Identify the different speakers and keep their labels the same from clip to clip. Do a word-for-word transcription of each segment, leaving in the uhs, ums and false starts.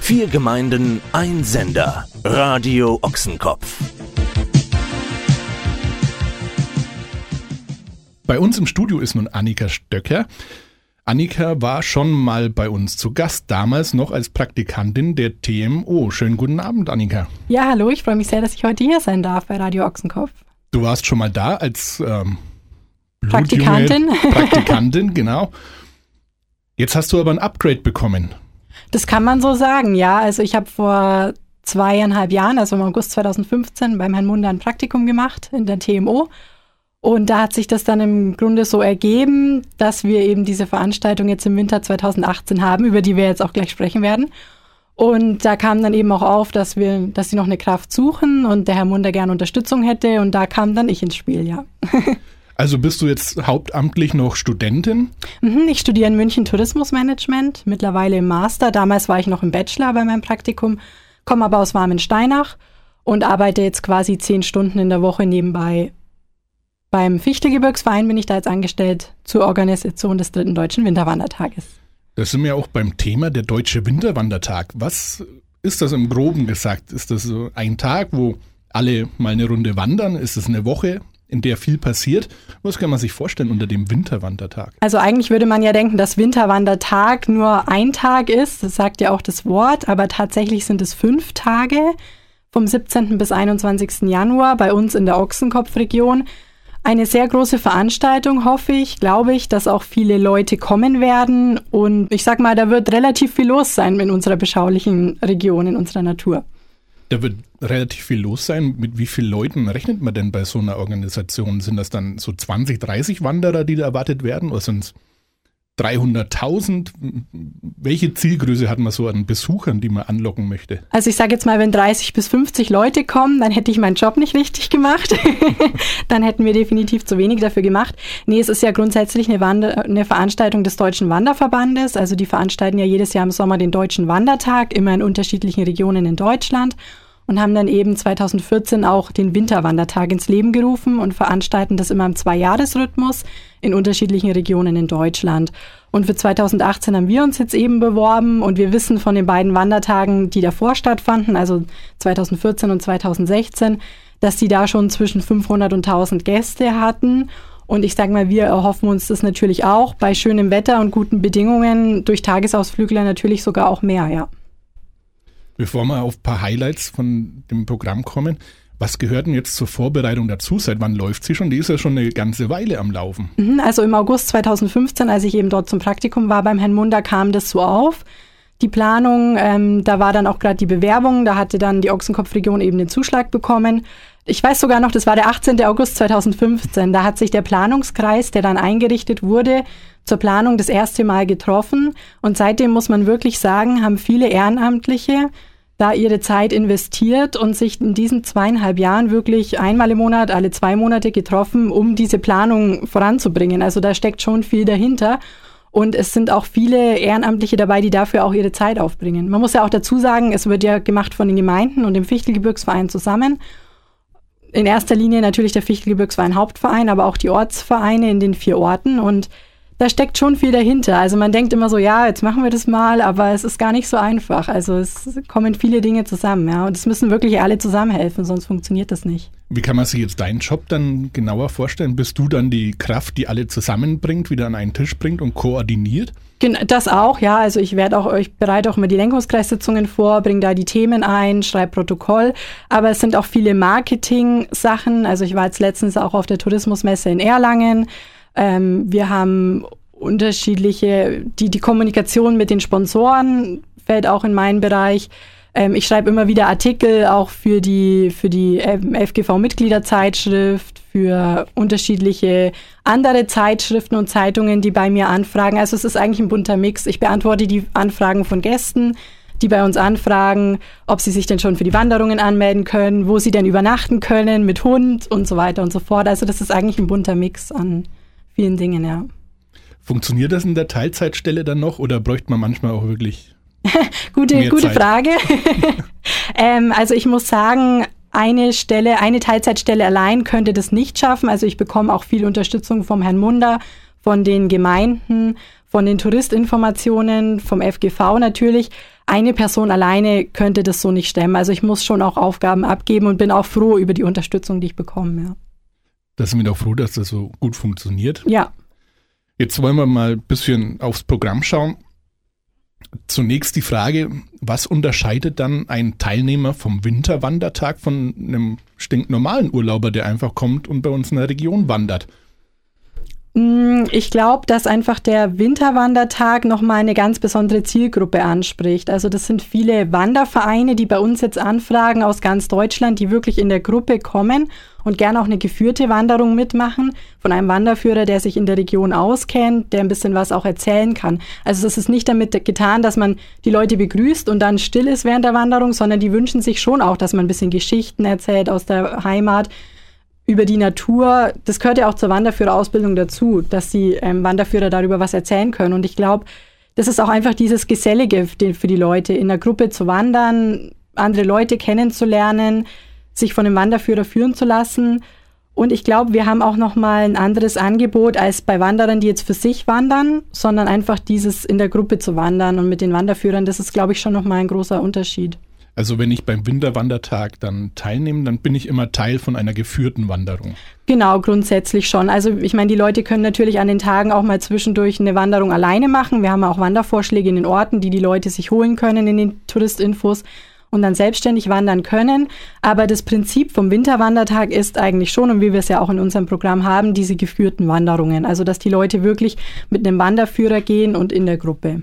Speaker 1: Vier Gemeinden, ein Sender. Radio Ochsenkopf.
Speaker 2: Bei uns im Studio ist nun Annika Stöcker. Annika war schon mal bei uns zu Gast, damals noch als Praktikantin der T M O. Schönen guten Abend, Annika.
Speaker 3: Ja, hallo, ich freue mich sehr, dass ich heute hier sein darf bei Radio Ochsenkopf.
Speaker 2: Du warst schon mal da als ähm,
Speaker 3: Praktikantin.
Speaker 2: Praktikantin, genau. Jetzt hast du aber ein Upgrade bekommen.
Speaker 3: Das kann man so sagen, ja. Also ich habe vor zweieinhalb Jahren, also im August zweitausendfünfzehn, beim Herrn Munder ein Praktikum gemacht in der T M O. Und da hat sich das dann im Grunde so ergeben, dass wir eben diese Veranstaltung jetzt im Winter zweitausendachtzehn haben, über die wir jetzt auch gleich sprechen werden. Und da kam dann eben auch auf, dass wir, dass sie noch eine Kraft suchen und der Herr Munder gerne Unterstützung hätte. Und da kam dann ich ins Spiel, ja.
Speaker 2: Also bist du jetzt hauptamtlich noch Studentin?
Speaker 3: Ich studiere in München Tourismusmanagement, mittlerweile im Master. Damals war ich noch im Bachelor bei meinem Praktikum, komme aber aus Warmensteinach und arbeite jetzt quasi zehn Stunden in der Woche nebenbei. Beim Fichtelgebirgsverein bin ich da jetzt angestellt zur Organisation des dritten Deutschen Winterwandertages.
Speaker 2: Das sind wir auch beim Thema, der Deutsche Winterwandertag. Was ist das im Groben gesagt? Ist das so ein Tag, wo alle mal eine Runde wandern? Ist es eine Woche, in der viel passiert? Was kann man sich vorstellen unter dem Winterwandertag?
Speaker 3: Also eigentlich würde man ja denken, dass Winterwandertag nur ein Tag ist. Das sagt ja auch das Wort. Aber tatsächlich sind es fünf Tage vom siebzehnten bis einundzwanzigsten Januar bei uns in der Ochsenkopfregion. Eine sehr große Veranstaltung, hoffe ich, glaube ich, dass auch viele Leute kommen werden. Und ich sag mal, da wird relativ viel los sein in unserer beschaulichen Region, in unserer Natur.
Speaker 2: Da wird relativ viel los sein. Mit wie vielen Leuten rechnet man denn bei so einer Organisation? Sind das dann so zwanzig, dreißig Wanderer, die da erwartet werden? Oder sind es dreihunderttausend? Welche Zielgröße hat man so an Besuchern, die man anlocken möchte?
Speaker 3: Also ich sage jetzt mal, wenn dreißig bis fünfzig Leute kommen, dann hätte ich meinen Job nicht richtig gemacht. Dann hätten wir definitiv zu wenig dafür gemacht. Nee, es ist ja grundsätzlich eine, Wander- eine Veranstaltung des Deutschen Wanderverbandes. Also die veranstalten ja jedes Jahr im Sommer den Deutschen Wandertag, immer in unterschiedlichen Regionen in Deutschland. Und haben dann eben zweitausendvierzehn auch den Winterwandertag ins Leben gerufen und veranstalten das immer im Zwei-Jahres-Rhythmus in unterschiedlichen Regionen in Deutschland. Und für zweitausendachtzehn haben wir uns jetzt eben beworben und wir wissen von den beiden Wandertagen, die davor stattfanden, also zweitausendvierzehn und zweitausendsechzehn, dass die da schon zwischen fünfhundert und tausend Gäste hatten. Und ich sage mal, wir erhoffen uns das natürlich auch bei schönem Wetter und guten Bedingungen, durch Tagesausflügler natürlich sogar auch mehr, ja.
Speaker 2: Bevor wir auf ein paar Highlights von dem Programm kommen, was gehört denn jetzt zur Vorbereitung dazu? Seit wann läuft sie schon? Die ist ja schon eine ganze Weile am Laufen.
Speaker 3: Also im August zweitausendfünfzehn, als ich eben dort zum Praktikum war beim Herrn Munder, kam das so auf. Die Planung, ähm, da war dann auch gerade die Bewerbung, da hatte dann die Ochsenkopfregion eben den Zuschlag bekommen. Ich weiß sogar noch, das war der achtzehnten August zweitausendfünfzehn, da hat sich der Planungskreis, der dann eingerichtet wurde, zur Planung das erste Mal getroffen. Und seitdem muss man wirklich sagen, haben viele Ehrenamtliche da ihre Zeit investiert und sich in diesen zweieinhalb Jahren wirklich einmal im Monat, alle zwei Monate getroffen, um diese Planung voranzubringen. Also da steckt schon viel dahinter. Und es sind auch viele Ehrenamtliche dabei, die dafür auch ihre Zeit aufbringen. Man muss ja auch dazu sagen, es wird ja gemacht von den Gemeinden und dem Fichtelgebirgsverein zusammen. In erster Linie natürlich der Fichtelgebirgsverein Hauptverein, aber auch die Ortsvereine in den vier Orten. Und da steckt schon viel dahinter. Also man denkt immer so, ja, jetzt machen wir das mal, aber es ist gar nicht so einfach. Also es kommen viele Dinge zusammen, ja. Und es müssen wirklich alle zusammenhelfen, sonst funktioniert das nicht.
Speaker 2: Wie kann man sich jetzt deinen Job dann genauer vorstellen? Bist du dann die Kraft, die alle zusammenbringt, wieder an einen Tisch bringt und koordiniert?
Speaker 3: Das auch, ja. Also ich werde auch, ich bereite auch immer die Lenkungskreissitzungen vor, bringe da die Themen ein, schreibe Protokoll. Aber es sind auch viele Marketing-Sachen. Also ich war jetzt letztens auch auf der Tourismusmesse in Erlangen. Ähm, wir haben unterschiedliche, die, die Kommunikation mit den Sponsoren fällt auch in meinen Bereich. Ähm, ich schreibe immer wieder Artikel auch für die, für die F G V-Mitgliederzeitschrift, für unterschiedliche andere Zeitschriften und Zeitungen, die bei mir anfragen. Also es ist eigentlich ein bunter Mix. Ich beantworte die Anfragen von Gästen, die bei uns anfragen, ob sie sich denn schon für die Wanderungen anmelden können, wo sie denn übernachten können mit Hund und so weiter und so fort. Also das ist eigentlich ein bunter Mix an vielen Dingen, ja.
Speaker 2: Funktioniert das in der Teilzeitstelle dann noch oder bräuchte man manchmal auch wirklich
Speaker 3: gute,
Speaker 2: mehr
Speaker 3: gute
Speaker 2: Zeit?
Speaker 3: Frage. ähm, also ich muss sagen, eine Stelle, eine Teilzeitstelle allein könnte das nicht schaffen. Also ich bekomme auch viel Unterstützung vom Herrn Munder, von den Gemeinden, von den Touristinformationen, vom F G V natürlich. Eine Person alleine könnte das so nicht stemmen. Also ich muss schon auch Aufgaben abgeben und bin auch froh über die Unterstützung, die ich bekomme. Ja.
Speaker 2: Da sind wir doch froh, dass das so gut funktioniert.
Speaker 3: Ja.
Speaker 2: Jetzt wollen wir mal ein bisschen aufs Programm schauen. Zunächst die Frage, was unterscheidet dann ein Teilnehmer vom Winterwandertag von einem stinknormalen Urlauber, der einfach kommt und bei uns in der Region wandert?
Speaker 3: Ich glaube, dass einfach der Winterwandertag nochmal eine ganz besondere Zielgruppe anspricht. Also das sind viele Wandervereine, die bei uns jetzt anfragen aus ganz Deutschland, die wirklich in der Gruppe kommen und gerne auch eine geführte Wanderung mitmachen von einem Wanderführer, der sich in der Region auskennt, der ein bisschen was auch erzählen kann. Also es ist nicht damit getan, dass man die Leute begrüßt und dann still ist während der Wanderung, sondern die wünschen sich schon auch, dass man ein bisschen Geschichten erzählt aus der Heimat, über die Natur. Das gehört ja auch zur Wanderführerausbildung dazu, dass die ähm, Wanderführer darüber was erzählen können. Und ich glaube, das ist auch einfach dieses Gesellige für die Leute, in der Gruppe zu wandern, andere Leute kennenzulernen, sich von dem Wanderführer führen zu lassen. Und ich glaube, wir haben auch nochmal ein anderes Angebot als bei Wanderern, die jetzt für sich wandern, sondern einfach dieses in der Gruppe zu wandern und mit den Wanderführern, das ist, glaube ich, schon nochmal ein großer Unterschied.
Speaker 2: Also wenn ich beim Winterwandertag dann teilnehme, dann bin ich immer Teil von einer geführten Wanderung.
Speaker 3: Genau, grundsätzlich schon. Also ich meine, die Leute können natürlich an den Tagen auch mal zwischendurch eine Wanderung alleine machen. Wir haben auch Wandervorschläge in den Orten, die die Leute sich holen können in den Touristinfos und dann selbstständig wandern können. Aber das Prinzip vom Winterwandertag ist eigentlich schon, und wie wir es ja auch in unserem Programm haben, diese geführten Wanderungen. Also dass die Leute wirklich mit einem Wanderführer gehen und in der Gruppe.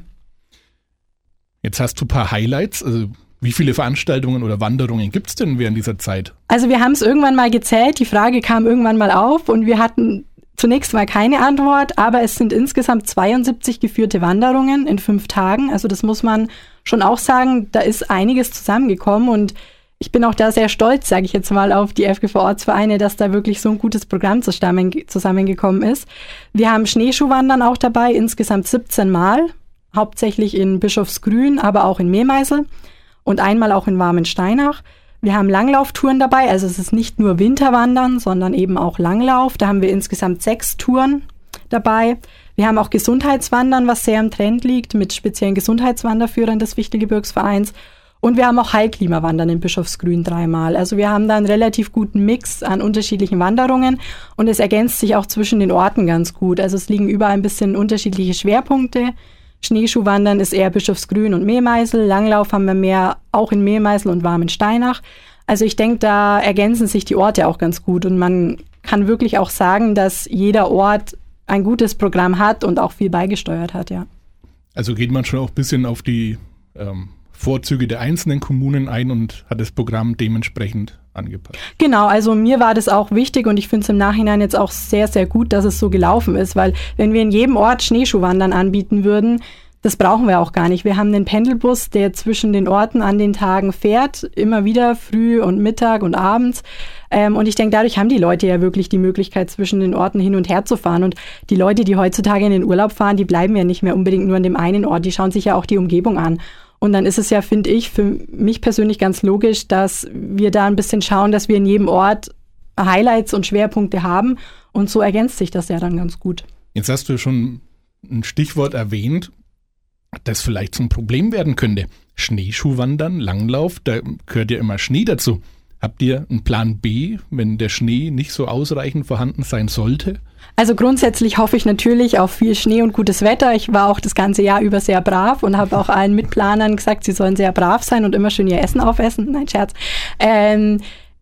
Speaker 2: Jetzt hast du ein paar Highlights, also wie viele Veranstaltungen oder Wanderungen gibt es denn während dieser Zeit?
Speaker 3: Also wir haben es irgendwann mal gezählt, die Frage kam irgendwann mal auf und wir hatten zunächst mal keine Antwort, aber es sind insgesamt zweiundsiebzig geführte Wanderungen in fünf Tagen. Also das muss man schon auch sagen, da ist einiges zusammengekommen und ich bin auch da sehr stolz, sage ich jetzt mal, auf die F G V-Ortsvereine, dass da wirklich so ein gutes Programm zusammengekommen ist. Wir haben Schneeschuhwandern auch dabei, insgesamt siebzehn Mal, hauptsächlich in Bischofsgrün, aber auch in Mehlmeisel. Und einmal auch in Warmensteinach. Wir haben Langlauftouren dabei, also es ist nicht nur Winterwandern, sondern eben auch Langlauf. Da haben wir insgesamt sechs Touren dabei. Wir haben auch Gesundheitswandern, was sehr im Trend liegt, mit speziellen Gesundheitswanderführern des Fichtelgebirgsvereins. Und wir haben auch Heilklimawandern in Bischofsgrün dreimal. Also wir haben da einen relativ guten Mix an unterschiedlichen Wanderungen und es ergänzt sich auch zwischen den Orten ganz gut. Also es liegen überall ein bisschen unterschiedliche Schwerpunkte. Schneeschuhwandern ist eher Bischofsgrün und Mehlmeisel. Langlauf haben wir mehr auch in Mehlmeisel und Warmensteinach. Also ich denke, da ergänzen sich die Orte auch ganz gut. Und man kann wirklich auch sagen, dass jeder Ort ein gutes Programm hat und auch viel beigesteuert hat, ja.
Speaker 2: Also geht man schon auch ein bisschen auf die ähm, Vorzüge der einzelnen Kommunen ein und hat das Programm dementsprechend angepasst.
Speaker 3: Genau, also mir war das auch wichtig und ich finde es im Nachhinein jetzt auch sehr, sehr gut, dass es so gelaufen ist, weil wenn wir in jedem Ort Schneeschuhwandern anbieten würden, das brauchen wir auch gar nicht. Wir haben einen Pendelbus, der zwischen den Orten an den Tagen fährt, immer wieder früh und Mittag und abends. Ähm, und ich denke, dadurch haben die Leute ja wirklich die Möglichkeit, zwischen den Orten hin und her zu fahren. Und die Leute, die heutzutage in den Urlaub fahren, die bleiben ja nicht mehr unbedingt nur an dem einen Ort, die schauen sich ja auch die Umgebung an. Und dann ist es ja, finde ich, für mich persönlich ganz logisch, dass wir da ein bisschen schauen, dass wir in jedem Ort Highlights und Schwerpunkte haben. Und so ergänzt sich das ja dann ganz gut.
Speaker 2: Jetzt hast du schon ein Stichwort erwähnt, das vielleicht zum Problem werden könnte. Schneeschuhwandern, Langlauf, da gehört ja immer Schnee dazu. Habt ihr einen Plan B, wenn der Schnee nicht so ausreichend vorhanden sein sollte?
Speaker 3: Also grundsätzlich hoffe ich natürlich auf viel Schnee und gutes Wetter. Ich war auch das ganze Jahr über sehr brav und habe auch allen Mitplanern gesagt, sie sollen sehr brav sein und immer schön ihr Essen aufessen. Nein, Scherz. Ähm,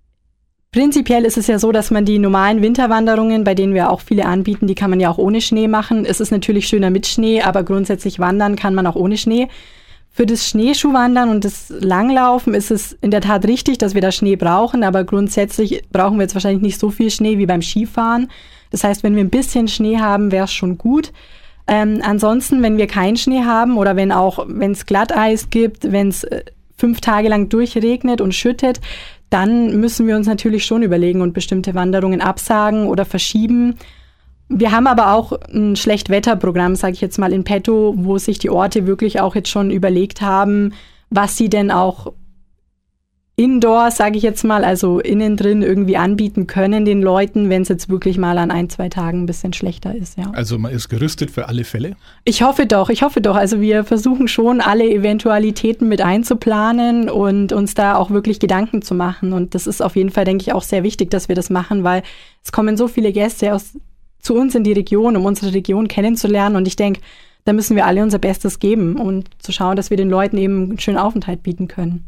Speaker 3: prinzipiell ist es ja so, dass man die normalen Winterwanderungen, bei denen wir auch viele anbieten, die kann man ja auch ohne Schnee machen. Es ist natürlich schöner mit Schnee, aber grundsätzlich wandern kann man auch ohne Schnee. Für das Schneeschuhwandern und das Langlaufen ist es in der Tat richtig, dass wir da Schnee brauchen, aber grundsätzlich brauchen wir jetzt wahrscheinlich nicht so viel Schnee wie beim Skifahren. Das heißt, wenn wir ein bisschen Schnee haben, wäre es schon gut. Ähm, ansonsten, wenn wir keinen Schnee haben oder wenn auch, wenn es Glatteis gibt, wenn es äh, fünf Tage lang durchregnet und schüttet, dann müssen wir uns natürlich schon überlegen und bestimmte Wanderungen absagen oder verschieben. Wir haben aber auch ein Schlechtwetterprogramm, sage ich jetzt mal, in petto, wo sich die Orte wirklich auch jetzt schon überlegt haben, was sie denn auch indoor, sage ich jetzt mal, also innen drin irgendwie anbieten können den Leuten, wenn es jetzt wirklich mal an ein, zwei Tagen ein bisschen schlechter ist, ja.
Speaker 2: Also man ist gerüstet für alle Fälle?
Speaker 3: Ich hoffe doch, ich hoffe doch. Also wir versuchen schon, alle Eventualitäten mit einzuplanen und uns da auch wirklich Gedanken zu machen. Und das ist auf jeden Fall, denke ich, auch sehr wichtig, dass wir das machen, weil es kommen so viele Gäste aus, zu uns in die Region, um unsere Region kennenzulernen. Und ich denke, da müssen wir alle unser Bestes geben und zu schauen, dass wir den Leuten eben einen schönen Aufenthalt bieten können.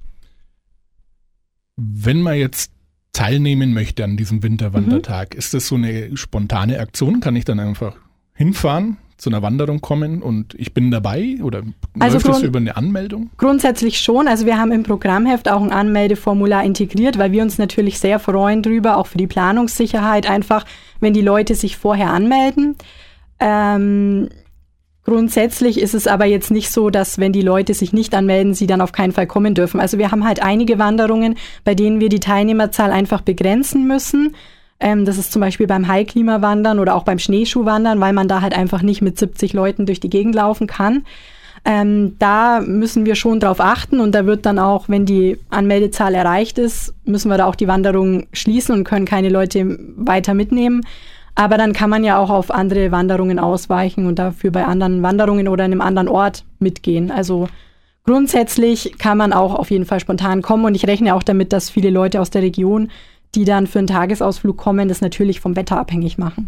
Speaker 2: Wenn man jetzt teilnehmen möchte an diesem Winterwandertag, mhm. ist das so eine spontane Aktion? Kann ich dann einfach hinfahren, zu einer Wanderung kommen und ich bin dabei? Oder
Speaker 3: also
Speaker 2: läuft das über eine Anmeldung?
Speaker 3: Grundsätzlich schon. Also wir haben im Programmheft auch ein Anmeldeformular integriert, weil wir uns natürlich sehr freuen drüber, auch für die Planungssicherheit, einfach wenn die Leute sich vorher anmelden. Ähm, Grundsätzlich ist es aber jetzt nicht so, dass wenn die Leute sich nicht anmelden, sie dann auf keinen Fall kommen dürfen. Also wir haben halt einige Wanderungen, bei denen wir die Teilnehmerzahl einfach begrenzen müssen. Ähm, das ist zum Beispiel beim High-Klima-Wandern oder auch beim Schneeschuhwandern, weil man da halt einfach nicht mit siebzig Leuten durch die Gegend laufen kann. Ähm, da müssen wir schon drauf achten und da wird dann auch, wenn die Anmeldezahl erreicht ist, müssen wir da auch die Wanderung schließen und können keine Leute weiter mitnehmen. Aber dann kann man ja auch auf andere Wanderungen ausweichen und dafür bei anderen Wanderungen oder in einem anderen Ort mitgehen. Also grundsätzlich kann man auch auf jeden Fall spontan kommen und ich rechne auch damit, dass viele Leute aus der Region, die dann für einen Tagesausflug kommen, das natürlich vom Wetter abhängig machen.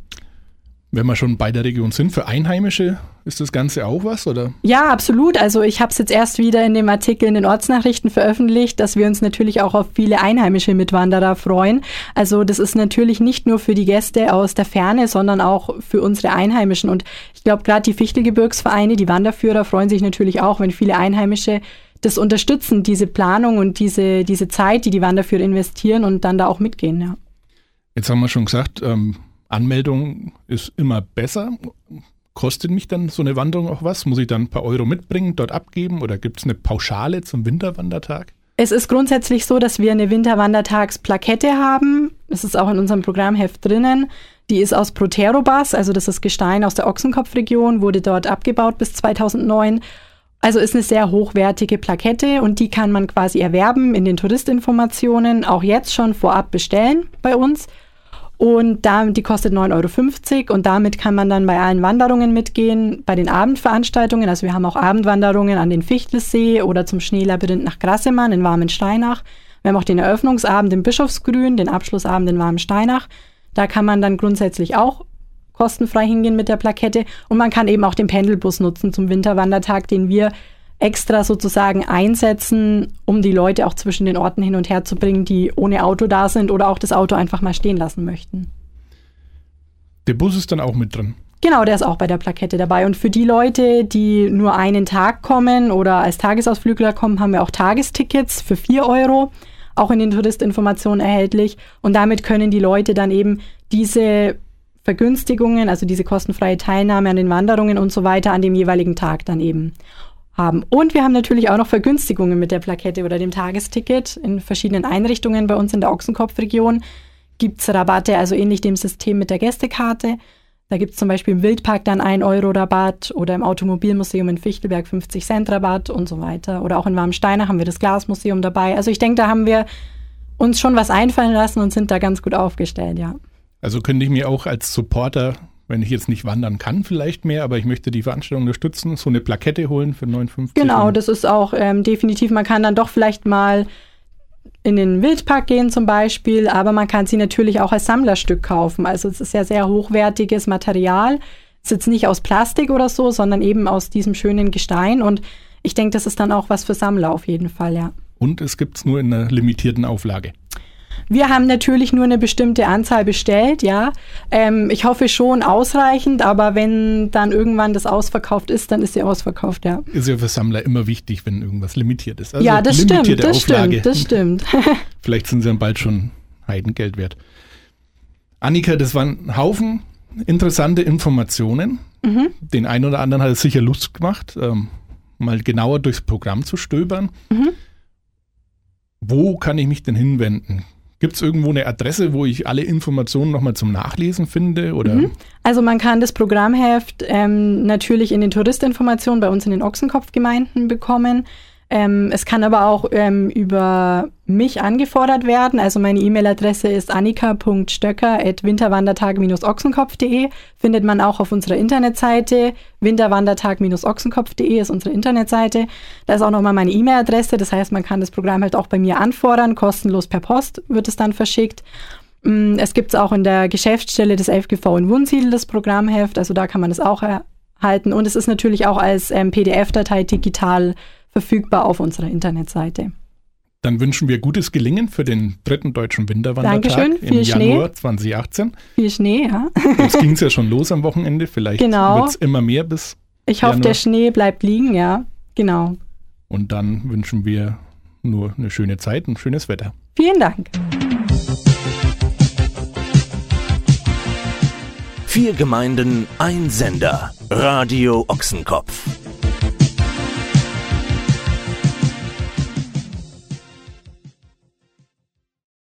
Speaker 2: Wenn wir schon bei der Region sind, für Einheimische ist das Ganze auch was, oder?
Speaker 3: Ja, absolut. Also ich habe es jetzt erst wieder in dem Artikel in den Ortsnachrichten veröffentlicht, dass wir uns natürlich auch auf viele einheimische Mitwanderer freuen. Also das ist natürlich nicht nur für die Gäste aus der Ferne, sondern auch für unsere Einheimischen. Und ich glaube, gerade die Fichtelgebirgsvereine, die Wanderführer freuen sich natürlich auch, wenn viele Einheimische das unterstützen, diese Planung und diese, diese Zeit, die die Wanderführer investieren und dann da auch mitgehen. Ja.
Speaker 2: Jetzt haben wir schon gesagt, ähm Anmeldung ist immer besser. Kostet mich dann so eine Wanderung auch was? Muss ich dann ein paar Euro mitbringen, dort abgeben oder gibt es eine Pauschale zum Winterwandertag?
Speaker 3: Es ist grundsätzlich so, dass wir eine Winterwandertagsplakette haben. Das ist auch in unserem Programmheft drinnen. Die ist aus Proterobas, also das ist Gestein aus der Ochsenkopfregion, wurde dort abgebaut bis zweitausendneun. Also ist eine sehr hochwertige Plakette und die kann man quasi erwerben in den Touristinformationen, auch jetzt schon vorab bestellen bei uns. Und da, die kostet neun Euro fünfzig und damit kann man dann bei allen Wanderungen mitgehen, bei den Abendveranstaltungen. Also wir haben auch Abendwanderungen an den Fichtelsee oder zum Schneelabyrinth nach Grassemann in Warmensteinach. Wir haben auch den Eröffnungsabend im Bischofsgrün, den Abschlussabend in Warmensteinach. Da kann man dann grundsätzlich auch kostenfrei hingehen mit der Plakette. Und man kann eben auch den Pendelbus nutzen zum Winterwandertag, den wir extra sozusagen einsetzen, um die Leute auch zwischen den Orten hin und her zu bringen, die ohne Auto da sind oder auch das Auto einfach mal stehen lassen möchten.
Speaker 2: Der Bus ist dann auch mit drin?
Speaker 3: Genau, der ist auch bei der Plakette dabei. Und für die Leute, die nur einen Tag kommen oder als Tagesausflügler kommen, haben wir auch Tagestickets für vier Euro, auch in den Touristinformationen erhältlich. Und damit können die Leute dann eben diese Vergünstigungen, also diese kostenfreie Teilnahme an den Wanderungen und so weiter an dem jeweiligen Tag dann eben haben. Und wir haben natürlich auch noch Vergünstigungen mit der Plakette oder dem Tagesticket. In verschiedenen Einrichtungen bei uns in der Ochsenkopfregion gibt es Rabatte, also ähnlich dem System mit der Gästekarte. Da gibt es zum Beispiel im Wildpark dann ein Euro Rabatt oder im Automobilmuseum in Fichtelberg fünfzig Cent Rabatt und so weiter. Oder auch in Warmensteinach haben wir das Glasmuseum dabei. Also ich denke, da haben wir uns schon was einfallen lassen und sind da ganz gut aufgestellt, ja.
Speaker 2: Also könnte ich mir auch als Supporter, wenn ich jetzt nicht wandern kann, vielleicht mehr, aber ich möchte die Veranstaltung unterstützen, so eine Plakette holen für neun Euro fünfzig.
Speaker 3: Genau, das ist auch ähm, definitiv, man kann dann doch vielleicht mal in den Wildpark gehen zum Beispiel, aber man kann sie natürlich auch als Sammlerstück kaufen. Also es ist ja sehr hochwertiges Material. Es ist jetzt nicht aus Plastik oder so, sondern eben aus diesem schönen Gestein und ich denke, das ist dann auch was für Sammler auf jeden Fall, ja.
Speaker 2: Und es gibt es nur in einer limitierten Auflage.
Speaker 3: Wir haben natürlich nur eine bestimmte Anzahl bestellt, ja. Ähm, ich hoffe schon ausreichend, aber wenn dann irgendwann das ausverkauft ist, dann ist sie ausverkauft, ja.
Speaker 2: Ist ja für Sammler immer wichtig, wenn irgendwas limitiert ist. Also
Speaker 3: ja, das stimmt, das
Speaker 2: Auflage.
Speaker 3: stimmt, das stimmt.
Speaker 2: Vielleicht sind sie dann bald schon Heidengeld wert. Annika, das waren ein Haufen interessante Informationen. Mhm. Den einen oder anderen hat es sicher Lust gemacht, ähm, mal genauer durchs Programm zu stöbern. Mhm. Wo kann ich mich denn hinwenden? Gibt es irgendwo eine Adresse, wo ich alle Informationen nochmal zum Nachlesen finde? Oder? Mhm.
Speaker 3: Also man kann das Programmheft ähm, natürlich in den Touristinformationen bei uns in den Ochsenkopfgemeinden bekommen. Ähm, es kann aber auch ähm, über mich angefordert werden. Also meine E-Mail-Adresse ist annika punkt stöcker at winterwandertag Bindestrich ochsenkopf punkt de. Findet man auch auf unserer Internetseite. winterwandertag Bindestrich ochsenkopf punkt de ist unsere Internetseite. Da ist auch nochmal meine E-Mail-Adresse. Das heißt, man kann das Programm halt auch bei mir anfordern. Kostenlos per Post wird es dann verschickt. Es gibt es auch in der Geschäftsstelle des F G V in Wunsiedel, das Programmheft. Also da kann man es auch erhalten. Und es ist natürlich auch als ähm, P D F-Datei digital verfügbar auf unserer Internetseite.
Speaker 2: Dann wünschen wir gutes Gelingen für den dritten deutschen Winterwandertag
Speaker 3: Dankeschön, viel
Speaker 2: im
Speaker 3: Schnee.
Speaker 2: Januar zwanzig achtzehn.
Speaker 3: Viel Schnee, ja.
Speaker 2: Jetzt ging es ja schon los am Wochenende, vielleicht
Speaker 3: Genau.
Speaker 2: wird es immer mehr bis
Speaker 3: Ich hoffe,
Speaker 2: Januar.
Speaker 3: der Schnee bleibt liegen, ja, genau.
Speaker 2: Und dann wünschen wir nur eine schöne Zeit und schönes Wetter.
Speaker 3: Vielen Dank.
Speaker 1: Vier Gemeinden, ein Sender. Radio Ochsenkopf.